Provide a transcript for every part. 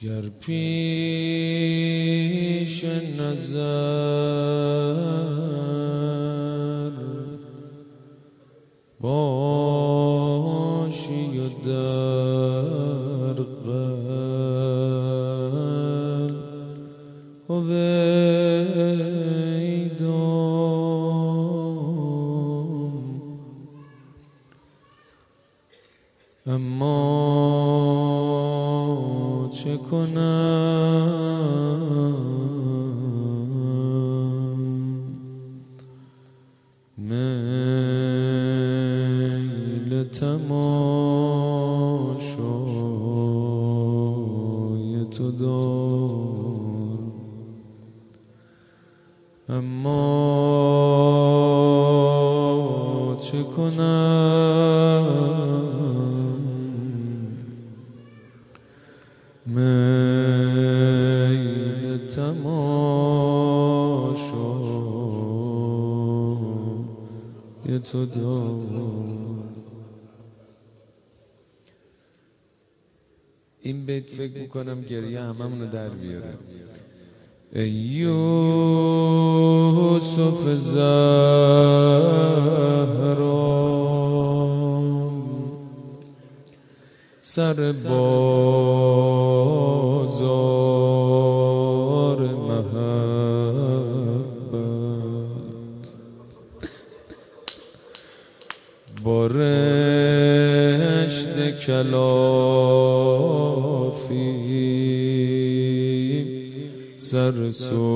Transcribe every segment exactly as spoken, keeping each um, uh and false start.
گر پیش نظر باشی و در قلب هویدم، اما چه کنم میل تماشای تو دارم، اما چه کنم میل تماشای تو دارم. این بیت فکر میکنم گریه هممونو در بیاره. ای یوسف زهرا سر بازار محبت، با رشت کلافی سر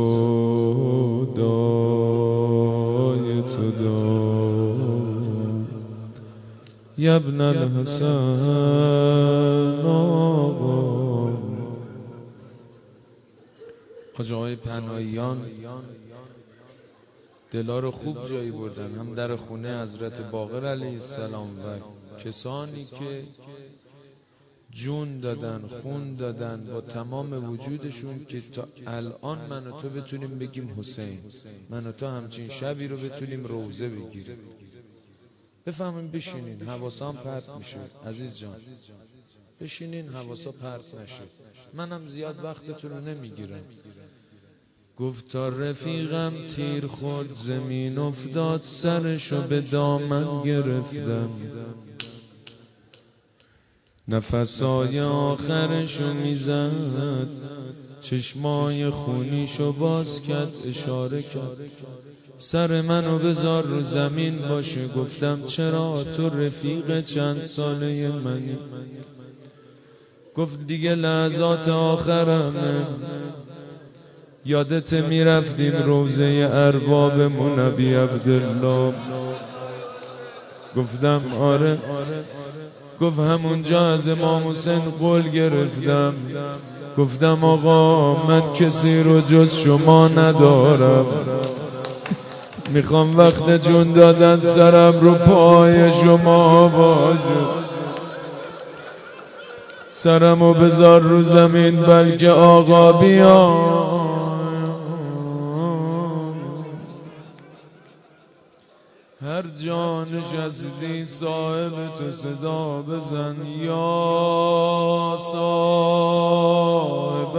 سودای تو دارم. یبن الحسن آقا حاج آقای پناهیان دلا رو خوب جایی بردن، هم در خونه حضرت باقر علیه السلام و کسانی که جون دادن خون دادن با تمام وجودشون که تا الان من و تو بتونیم بگیم حسین، من و تو همچین شبی رو بتونیم روزه بگیریم. بفهمین بشینین حواسام پرت میشه عزیز جان، بشینین حواسا پرت نشه، منم زیاد وقتتون رو نمیگیرم. گفت تا رفیقم تیر خورد زمین افتاد، سرشو به دامن گرفتم، نفسای آخرشو میزد، چشمای خونیشو باز کرد، اشاره کرد سر منو بذار رو زمین باشه. گفتم چرا؟ تو رفیق چند ساله منی. گفت دیگه لحظات آخرمه، یادت میرفتیم روزه ارباب منبی عبدالله. گفتم آره. گفت همونجا از امام حسین قول گرفتم، گفتم آقا من کسی رو جز شما ندارم، میخوام وقت جون دادن سرم رو پای شما باشه، سرمو بذار رو زمین بلکه آقا بیا. هر جا نشستی صاحب تو صدا بزن، یا صاحب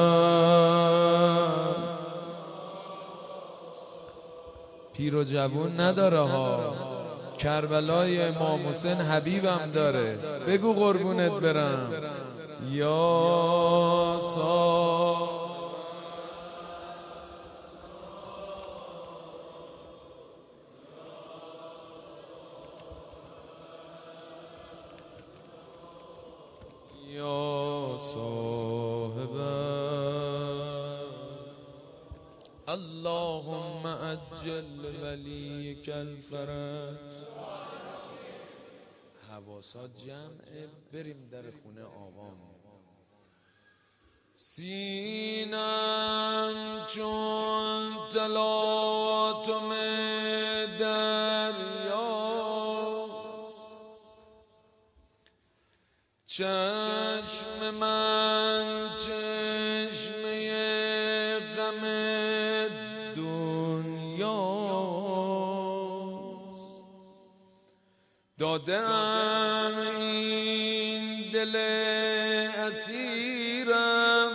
پیر و جوون نداره ها، کربلای امام حسین حبیبم داره، بگو قربونت برم. یا صاحب یا صاحب اللهم عجل ولیک الفرج. حواسات جمعه، بریم در خونه آقام. سینم چون تلاطم دریاست، چشم من چشمه غم دنیاست، دادم این دل اسیرم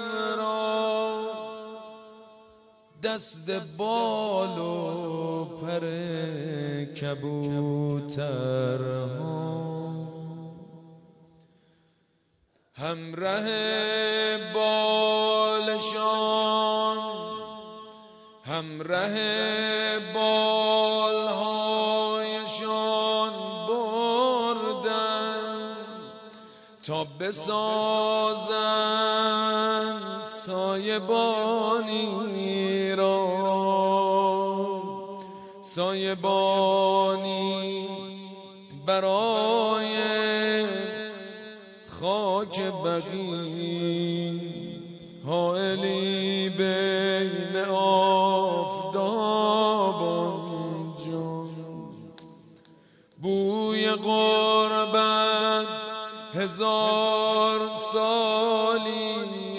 دست بال و پر کبوترها، همراه بالشان همراه بالهایشان بردن تا بسازند سایبانی را، سایبانی برای خاک بقیع، حائلی بین آفتاب آنجا. بوی غربت هزار سالی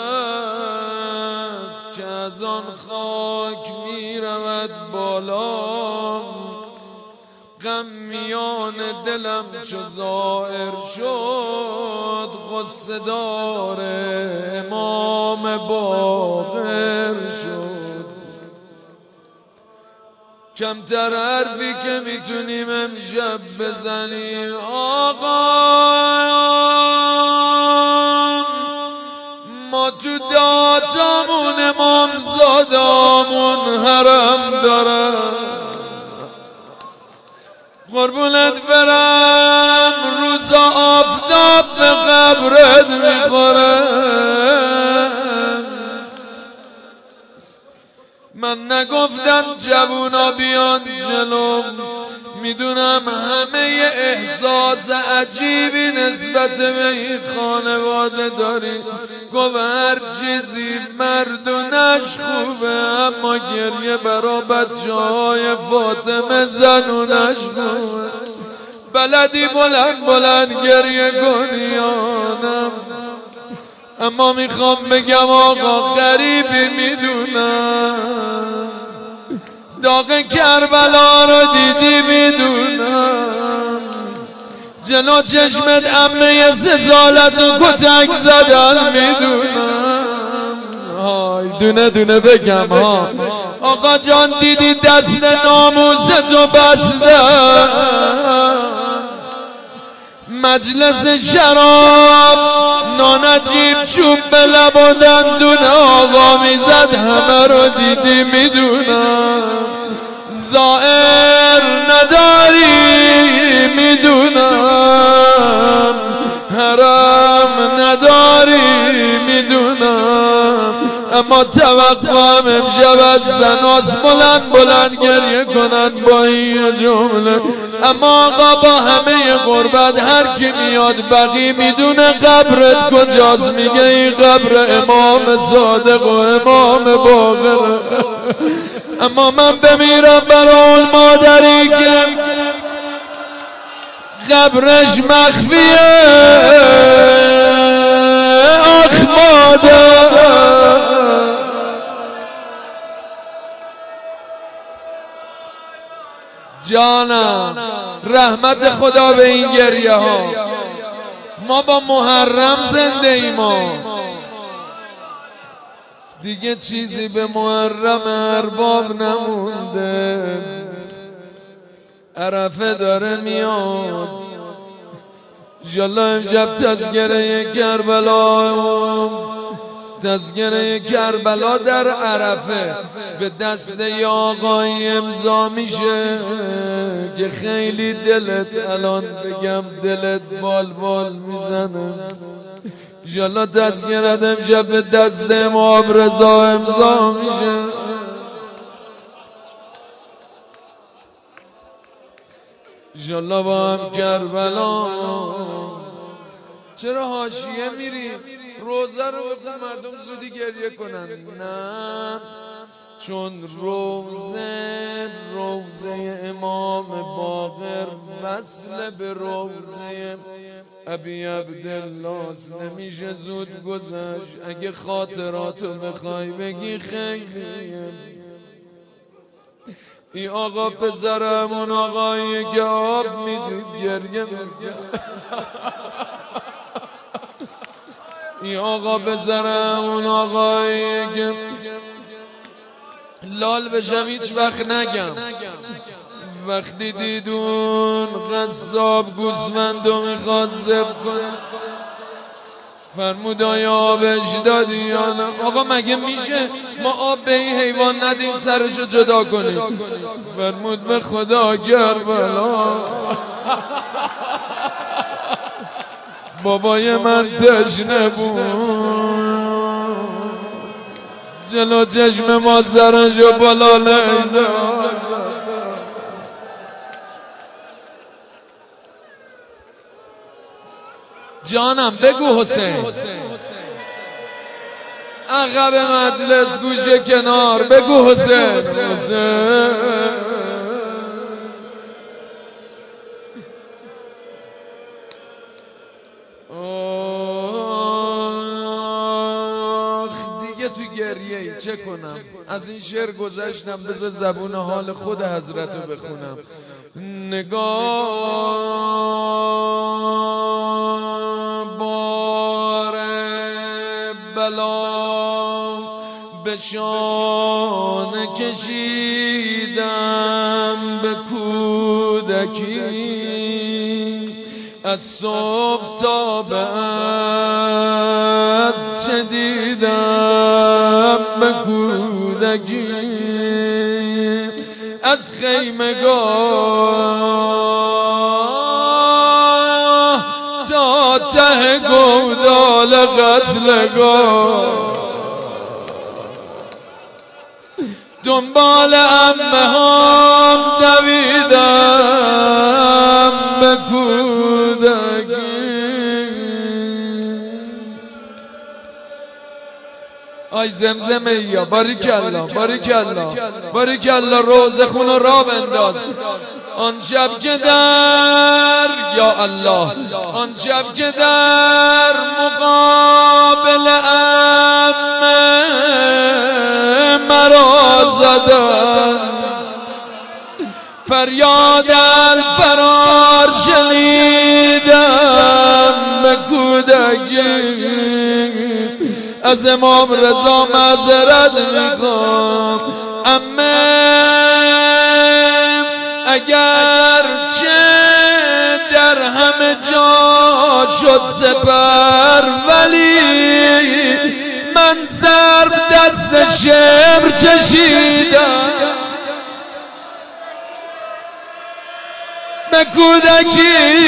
هست که از آن خاک می رود بالا. غم میان دلم چو ظاهر شد، غصه دار امام باقر شد. کمتر حرفی که میتونیم امشب بزنیم آقا، ما تو داتامون امامزادامون حرم دارم. قربونت برم روز آفتاب به قبرت میخورم. من نگفتم جوونا بیان جلوم، میدونم همه احساس عجیبی نسبت به این خانواده داری. گفت هر چیزی مردونش خوبه، اما گریه برا بچه های فاطمه زنونش خوبه. بلدی بلند بلند گریه کنیانم، اما میخوام بگم آقا غریبی میدونم، داغ کربلا رو دیدی میدونم، جلو چشمت عمه سزالت و کتک زدن میدونم. های دونه دونه بگم ها آقا جان، دیدی دست ناموستو بسته، مجلس شراب نانجیب چوب به لب و دندون آقا میزد، همه رو دیدی میدونم. زائر نداری میدونم، حرم نداری میدونم، اما توقعم امشب از زناس بلند بلند گریه کنن با این جمله. اما آقا با همه غربت هر کی میاد بقی میدونه قبرت کجاست، میگه این قبر امام صادق و امام باقر. اما من بمیرم برای اون مادری که قبرش مخفیه، آخ مادر. جانم رحمت خدا به این گریه ها. ما با محرم زنده ایم، دیگه چیزی به محرم ارباب نمونده. عرفه داره میاد، انشالله امشب تذکره کربلا، تذکره کربلا در عرفه به دست یه آقایی امضا میشه که خیلی دلت الان بگم دلت بال بال میزنه. انشالله تذکرت امشب به دست امام رضا امضا میشه. انشالله با هم کربلا. چرا حاشیه میریم؟ روزه رو بخون مردم زودی گریه کنن. نه، چون روزه روزه امام باقر وصل به روزه ابی عبدالله نمیشه زود گذشت. اگه خاطراتو بخوای بگی خیلیه. این آقا پسرم اون آقایی که آب میدید گریه میکرد. این آقا پسرم اون آقایی که لال بشم هیچ وقت نگم. وقتی دیدون قصاب گوسفندو میخواد ذبح کنه فرمود آیا آبش دادی یا نه؟ آقا مگه میشه ما آب به این حیوان ندیم سرشو جدا کنیم؟ فرمود به خدا کربلا بابای من تشنه بود جلو چشم ما سرشو بالا نزد. جانم بگو حسین. عقب مجلس گوشه کنار بگو حسین. حسین آخ دیگه تو گریه ای چه کنم؟ از این شعر گذشتم بذار زبون حال خود حضرتو بخونم. نگاه بار بلا به شانه کشیدم به کودکی از صبح تا به از چه دیدم به کودکی از خیمگاه تا ته گودال قتلگاه دنبال عمه هام دویدم به کودکی. آی زمزمه یا باریکالله باریکالله باریکالله روزه خون و را بنداز. آن شب که در یا الله آن شب که در مقابل عمه مرا زدن فریاد الفرار شنیدم به کودکی از امام رضا معذرت میخوام عمه اگر چه در همه جا شد سپر ولی من ضرب دست شمر چشیدم به کودکی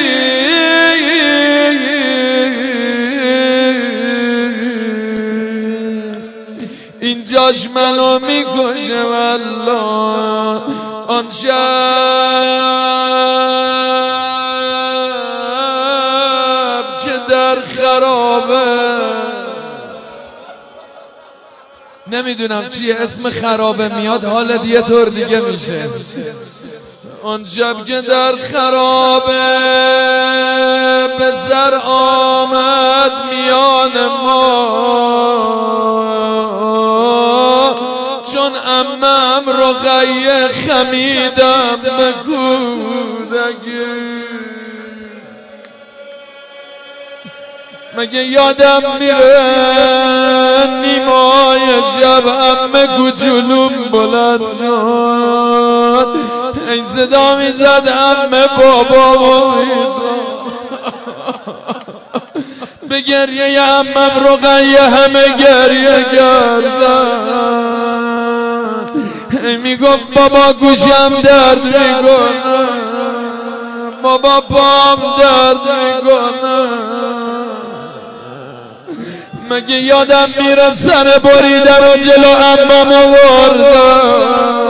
اینجاش منو میکشه والله. آن شب که در خرابه نمیدونم چیه اسم خرابه میاد حالت یه طور دیگه میشه. آن شب که در خرابه به سر آمد میان ما چون عمم رقیه خمیدم به کودکی. مگه یادم میره نیمای شب عمه کوچولوم بلند شد ای صدا میزد عمه بابا به گریه عمم رقیه همه گریه کردن. میگفت بابا گوشم درد میکنه بابا پام درد میکنه. مگه یادم میره سر بریدن و جلو عمم آوردن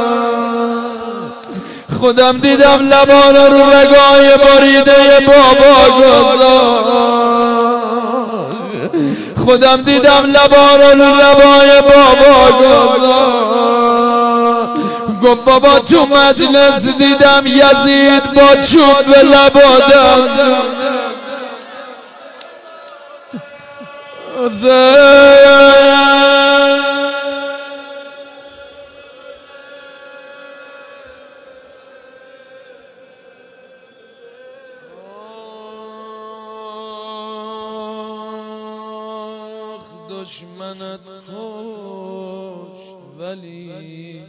خودم دیدم لبان رو رگای بریده بابا گذاشت خودم دیدم لبان رو لبای بابا گذاشت. گفت بابا تو مجلس دیدم یزید با چوب به لبادم دشمنت کشت ولی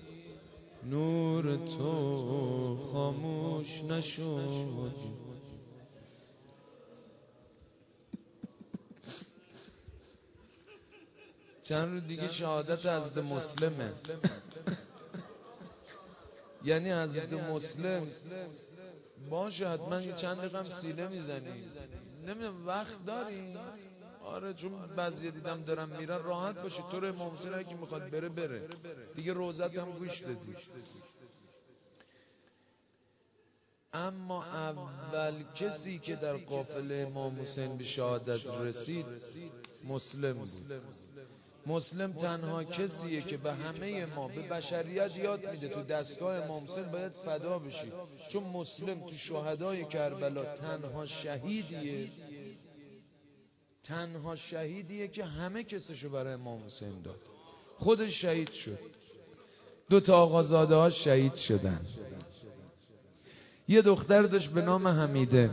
نور تو خاموش نشد. چند روز دیگه شهادت حضرت مسلمه. یعنی حضرت مسلم باشه حتما یه چند دقیقه هم سیله میزنی، نمیدونم وقت داری؟ آره چون بعضی دیدم دارم میرن راحت باشی، تو رو امام حسین اگه میخواد بره بره دیگه، روزت هم گوش دادی. اما اول کسی که در قافله امام حسین به شهادت رسید مسلم بود. مسلم تنها کسیه که به همه ما، به بشریت یاد میده تو دستگاه امام حسین باید فدا بشی، چون مسلم تو شهدای کربلا تنها شهیدیه تنها شهیدیه که همه کسشو برای امام حسین داد. خودش شهید شد، دو تا آقازاده ها شهید شدن. یه دختر داشت به نام حمیده.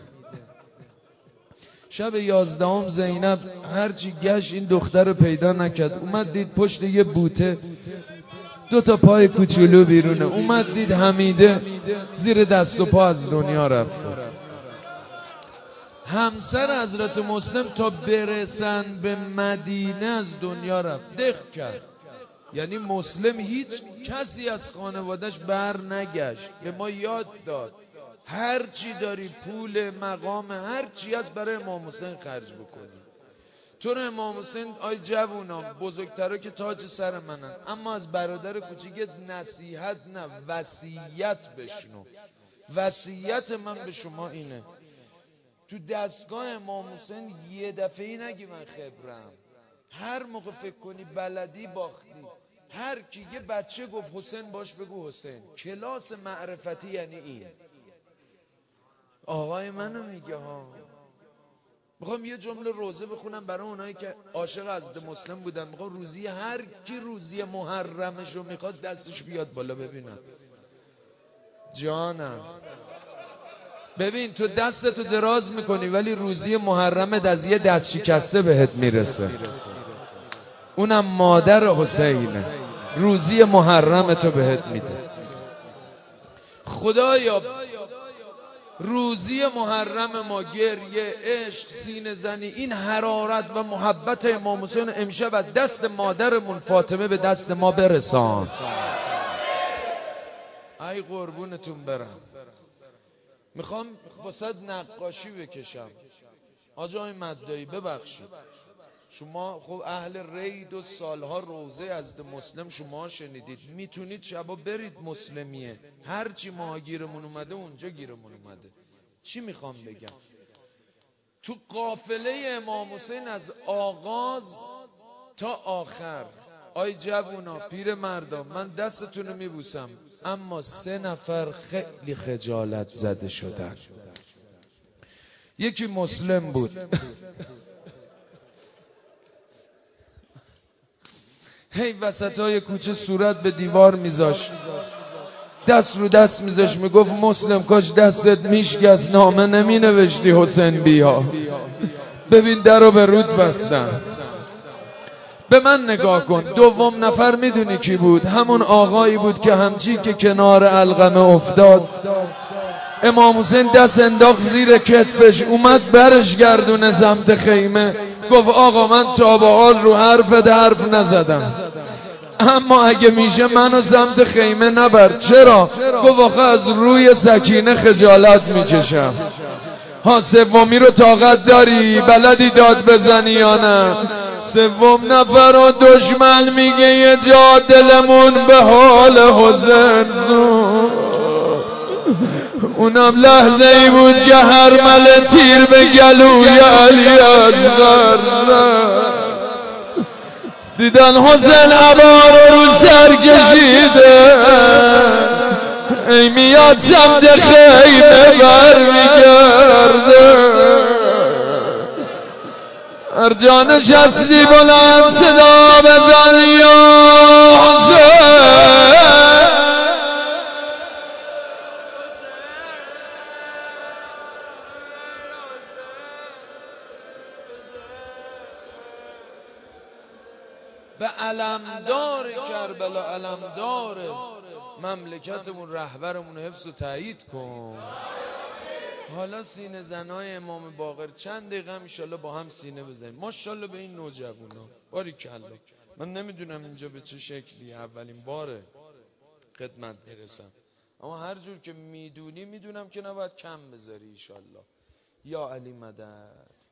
شب یازدهم زینب هرچی گشت این دختر رو پیدا نکرد. اومد دید پشت یه بوته دو تا پای کوچولو بیرونه. اومد دید حمیده زیر دست و پا از دنیا رفت. همسر حضرت مسلم تا برسن به مدینه از دنیا رفت. دق کرد. یعنی مسلم هیچ کسی از خانوادش بر نگشت. به ما یاد داد هر چی داری، پول، مقام، هر چی هست برای امام حسین خرج بکنی. تو رو امام حسین آی جوونام بزرگترا که تاج سر منن، اما از برادر کوچیکت نصیحت نه وصیت بشنو. وصیت من به شما اینه تو دستگاه امام حسین یه دفعه نگی من خبرم. هر موقع فکر کنی بلدی باختی. هر کی یه بچه گفت حسین باش بگو حسین. کلاس معرفتی یعنی این. آقای منو میگه ها. میخوام یه جمله روزه بخونم برای اونایی که عاشق حضرت مسلم بودن. میخوام روزی هر کی روزی محرمش رو میخواد دستش بیاد بالا ببینم. جانم ببین تو دستتو دراز میکنی ولی روزی محرمت از یه دست شکسته بهت میرسه، اونم مادر حسینه. روزی محرمتو بهت میده. خدایا روزی محرم ما، گریه، عشق، سینه زنی، این حرارت و محبت امام حسین امشب از دست مادرمون فاطمه به دست ما برسان. ای قربونتون برم. میخوام واسه نقاشی بکشم. آجای مددایی ببخشید، شما خب اهل رید و سالها روزه از مسلم شما شنیدید، میتونید شبا برید مسلمیه. هر چی ما گیرمون اومده اونجا گیرمون اومده. چی میخوام بگم؟ تو قافله امام حسین از آغاز تا آخر، آی جوونا، پیر مردم، من دستتون رو میبوسم، اما سه نفر خیلی خجالت زده شدن. یکی مسلم بود. هی وسطای کوچه صورت به دیوار میذاش، دست رو دست میذاش، میگفت مسلم کاش دستت میشکست نامه نمی نوشتی حسین بیا. ببین در رو به رود بستن. به من نگاه کن. دوم نفر میدونی کی بود؟ همون آقایی بود که همچی که کنار علقمه افتاد امام حسین دست انداخت زیر کتفش، اومد برش گردونه سمت خیمه، گفت آقا من تا به حال رو حرفت حرف نزدم، اما اگه میشه منو سمت خیمه نبر. چرا؟ گفت آخه از روی سکینه خجالت میکشم. ها سومی رو طاقت داری؟ بلدی داد بزنی یا نه؟ سوم نفر و دشمن میگه یه جا دلمون به حال حسین زود. اونم لحظه ای بود که هر مل تیر به گلوی علی اصغر زد. دیدن حسین عبا رو سر کشیده، ای میاد سمت خیمه بر میگرده. هر جا نشستی بلند صدا بزن یا حسین. به علمدار کربلا، علمدار مملکتمون، رهبرمون حفظ و تایید کن. حالا سینه زنای امام باقر چند دقیقه انشالله با هم سینه بزنیم. ماشاءالله به این نوجوانا، باریکلا. من نمیدونم اینجا به چه شکلی، اولین باره خدمت میرسم، اما هر جور که میدونی میدونم که نباید کم بذاری. انشالله یا علی مدد.